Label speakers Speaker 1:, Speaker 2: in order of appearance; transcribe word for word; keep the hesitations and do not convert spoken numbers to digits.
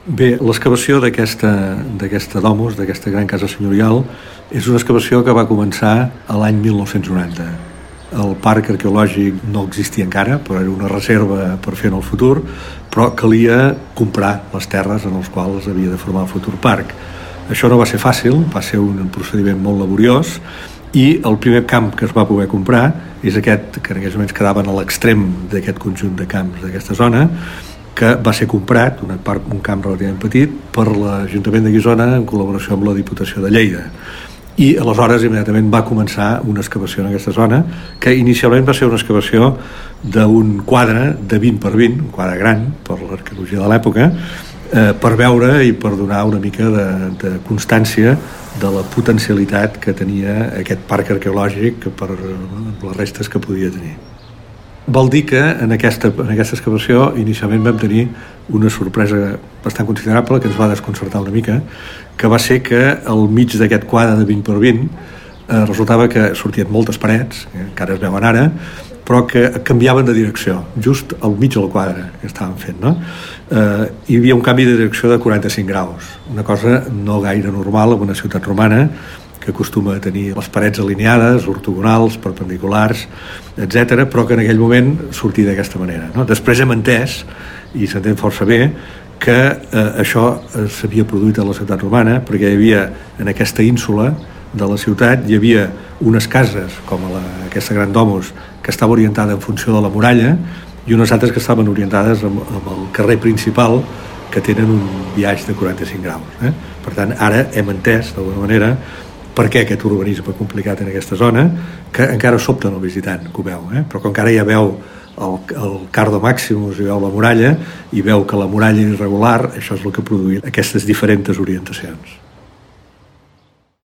Speaker 1: Bé, l'excavació d'aquesta d'aquesta domus, d'aquesta gran casa senyorial, és una excavació que va començar a l'any mil nou-cents noranta. El parc arqueològic no existia encara, però era una reserva per fer en el futur, però calia comprar les terres en les quals havia de formar el futur parc. Això no va ser fàcil, va ser un procediment molt laboriós, i el primer camp que es va poder comprar és aquest, que en aquells moments quedaven a l'extrem d'aquest conjunt de camps d'aquesta zona, que va ser comprat, un, parc, un camp relativament petit, per l'Ajuntament de Guissona en col·laboració amb la Diputació de Lleida. I aleshores immediatament va començar una excavació en aquesta zona, que inicialment va ser una excavació d'un quadre de vint per vint, un quadre gran per l'arqueologia de l'època, eh, per veure i per donar una mica de, de constància de la potencialitat que tenia aquest parc arqueològic per les restes que podia tenir. Vol dir que en aquesta, en aquesta excavació inicialment vam tenir una sorpresa bastant considerable que ens va desconcertar una mica, que va ser que al mig d'aquest quadre de vint per vint eh, resultava que sortien moltes parets, que encara es veuen ara, però que canviaven de direcció, just al mig del quadre que estàvem fent, no? Eh, hi havia un canvi de direcció de quaranta-cinc graus, una cosa no gaire normal en una ciutat romana, que acostuma a tenir les parets alineades, ortogonals, perpendiculars, etcètera, però que en aquell moment sortia d'aquesta manera, no? Després hem entès, i s'entén força bé, que eh, això s'havia produït a la ciutat romana, perquè hi havia en aquesta ínsula de la ciutat hi havia unes cases, com la, aquesta gran domus, que estava orientada en funció de la muralla, i unes altres que estaven orientades amb, amb el carrer principal, que tenen un biaix de quaranta-cinc graus. Eh? Per tant, ara hem entès, d'alguna manera, per què aquest urbanisme complicat en aquesta zona, que encara sobta el visitant, que ho veu, eh? Però com que ara ja veu el, el Cardo Maximus i veu la muralla, i veu que la muralla és irregular, això és el que ha produït aquestes diferents orientacions.